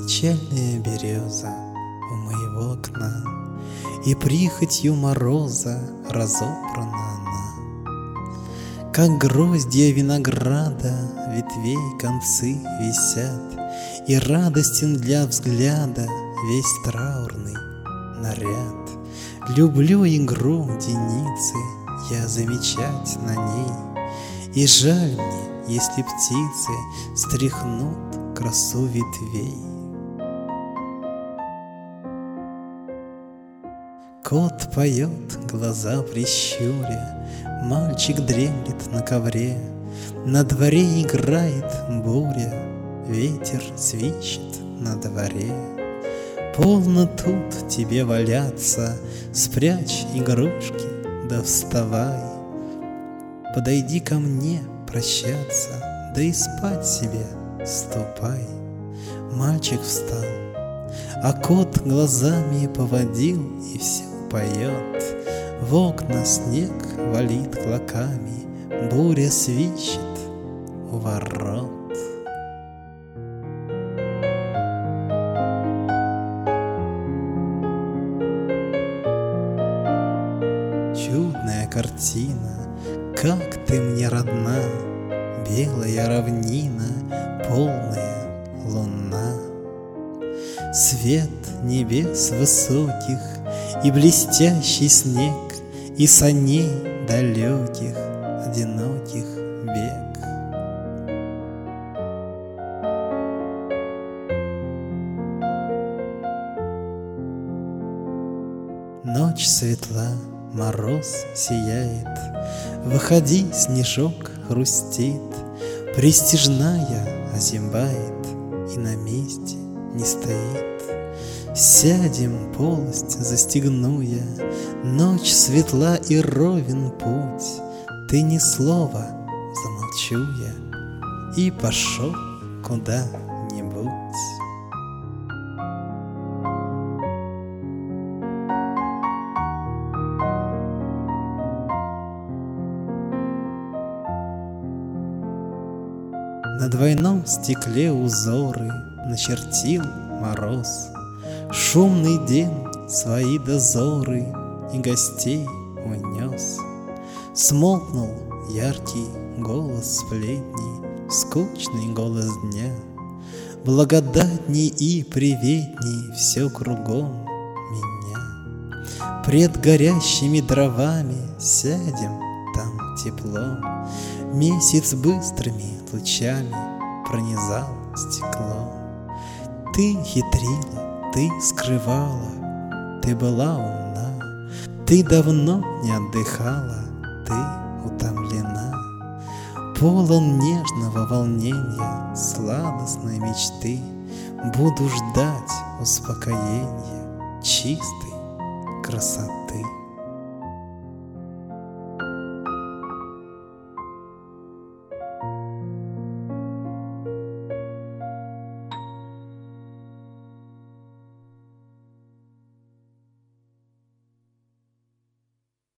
Печальная береза у моего окна, И прихотью мороза разобрана она. Как гроздья винограда ветвей концы висят, И радостен для взгляда весь траурный наряд. Люблю игру деницы я замечать на ней, И жаль мне, если птицы стряхнут красу ветвей. Кот поет, глаза прищуря, Мальчик дремлет на ковре, На дворе играет буря, Ветер свищет на дворе. Полно тут тебе валяться, Спрячь игрушки, да вставай. Подойди ко мне прощаться, Да и спать себе ступай. Мальчик встал, а кот глазами поводил и все поет. В окна снег валит клоками, буря свищет у ворот. Чудная картина, как ты мне родна, белая равнина, полная луна. Свет небес высоких и блестящий снег, И саней далеких одиноких бег. Ночь светла, мороз сияет, Выходи, снежок хрустит, Пристяжная озябает и на месте не стоит. Сядем, полость застегну я, Ночь светла и ровен путь, Ты ни слова, замолчу я И пошел куда-нибудь. На двойном стекле узоры начертил мороз. Шумный день свои дозоры и гостей унес. Смолкнул яркий голос сплетней, скучный голос дня. Благодатней и приветней все кругом меня. Пред горящими дровами сядем, там тепло. Месяц быстрыми лучами пронизал стекло. Ты хитрила, ты скрывала, ты была умна, Ты давно не отдыхала, ты утомлена. Полон нежного волнения, сладостной мечты, Буду ждать успокоения чистой красоты.